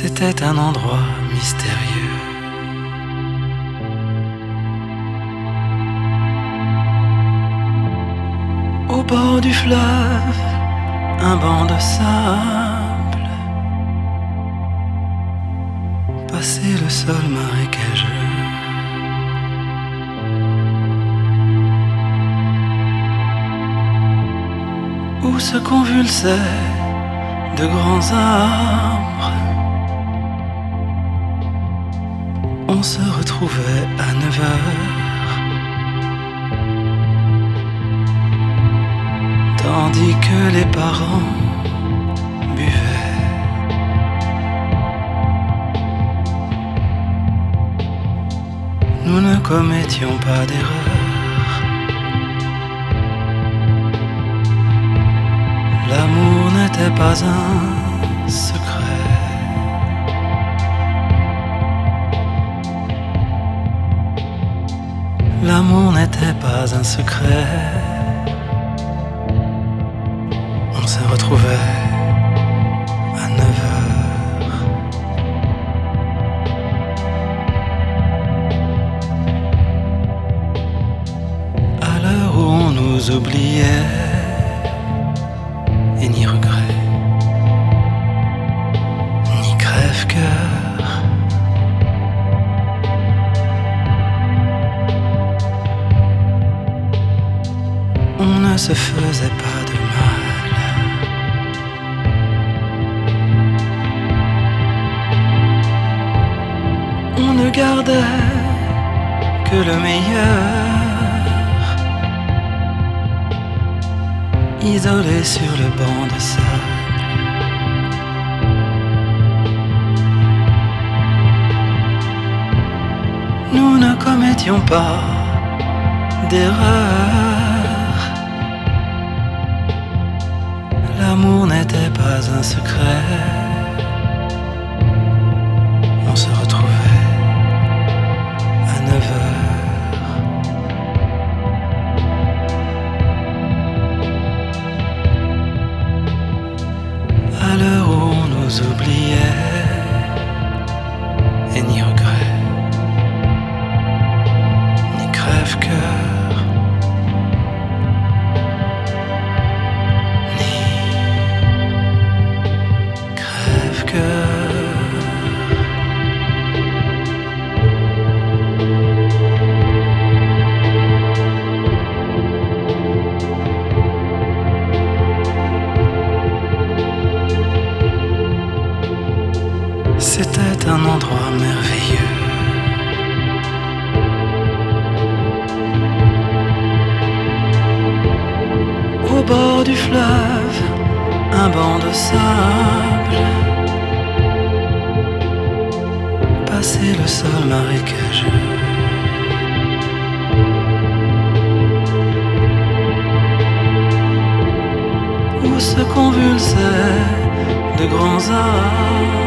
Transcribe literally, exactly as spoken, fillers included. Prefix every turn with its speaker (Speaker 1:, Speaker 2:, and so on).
Speaker 1: C'était un endroit mystérieux. Au bord du fleuve, un banc de sable, passé le sol marécageux. Où se convulsaient de grands arbres. On se retrouvait à neuf heures, tandis que les parents buvaient. Nous ne commettions pas d'erreur. L'amour n'était pas un secret. L'amour n'était pas un secret. On se retrouvait à neuf heures. À l'heure où on nous oubliait, et ni regret, ni crève-cœur. On ne se faisait pas de mal. On ne gardait que le meilleur, isolé sur le banc de sable. Nous ne commettions pas d'erreur. L'amour n'était pas un secret. On se retrouvait à neuf heures. À l'heure où on nous oubliait, et ni regret, ni crève-cœur, ni crève-cœur. C'était un endroit merveilleux. Au bord du fleuve, un banc de sable, passé le sol marécageux. Où se convulsaient de grands arbres.